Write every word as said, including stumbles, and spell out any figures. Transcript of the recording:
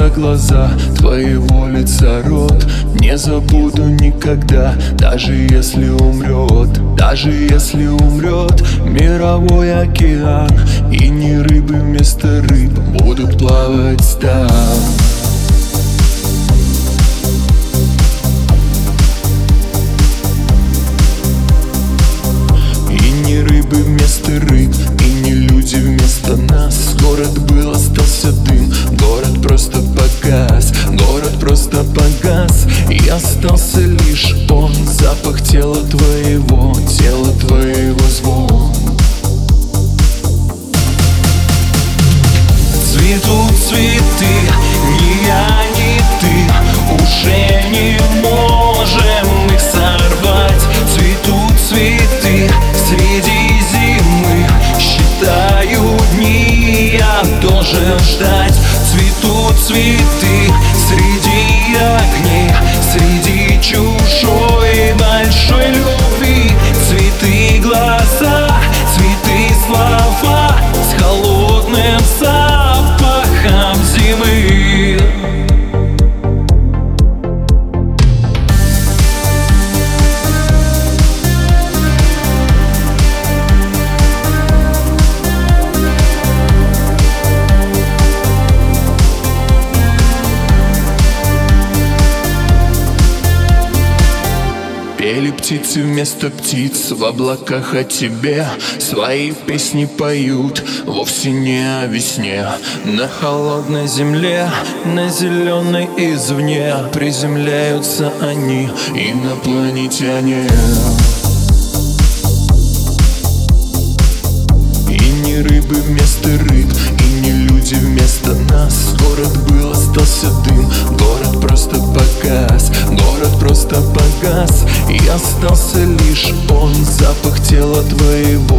глаза, глаза твоего лица, рот не забуду никогда, даже если умрет, даже если умрет мировой океан, и не рыбы вместо рыб будут плавать там. И не рыбы вместо рыб, и не люди вместо нас. Город был, остался дым, город просто погас, город просто погас, и остался лишь он, запах тела твоего, тела твоего, звон. Цветут цветы, ни я, ни ты уже не можем их сорвать. Цветут цветы среди зимы, считаю дни, я должен ждать. Цветут цветы среди огней, среди чужой большой любви. Цветы глаза, цветы слова с холодным запахом зимы. Пели птицы вместо птиц в облаках о тебе, свои песни поют вовсе не о весне. На холодной земле, на зеленой извне приземляются они, инопланетяне. И не рыбы вместо рыб, и не люди вместо нас. Город был, остался дым, город просто погас, город просто погас, и остался лишь он, запах тела твоего,